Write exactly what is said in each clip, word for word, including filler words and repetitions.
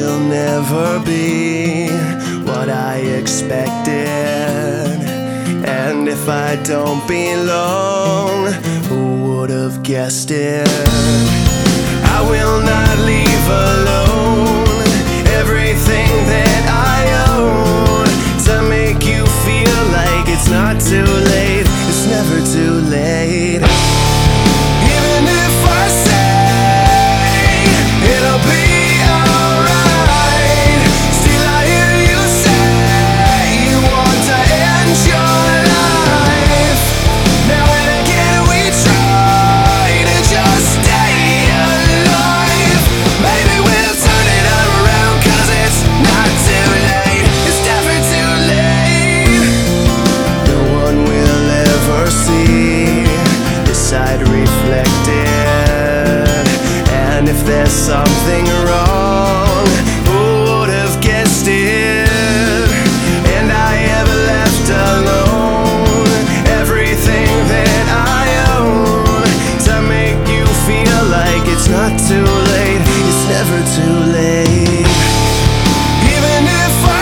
will never be what I expected. And if I don't belong, who would have guessed it? I will not leave alone everything that I own to make you feel like it's not too late. It's never too late. Even if I say it'll be alright, still I hear you say you want to end your life. Now and again we try to just stay alive. Maybe we'll turn it around, cause it's not too late. It's never too late. No one will ever see this side reflected. And if there's something wrong, who would have guessed it? And I have left alone everything that I own to make you feel like it's not too late. It's never too late. Even if I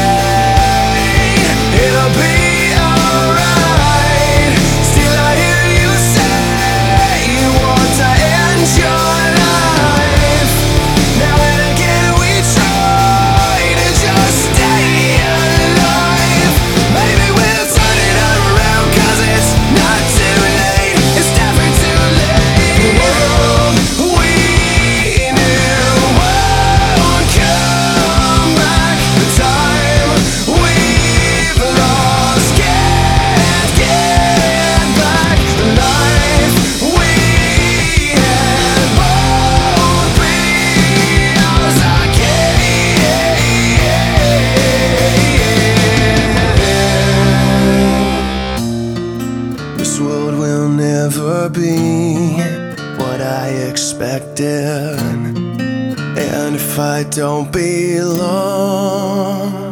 say it'll be alright, still I hear you say you want to end your life. Now and again we try to just stay alive. Maybe we'll turn it around, cause it's not too late. It's never too late. The world we knew won't come back. The time we've lost can't get back. The life we had won't be ours again. This world will never be what I expected. And if I don't belong,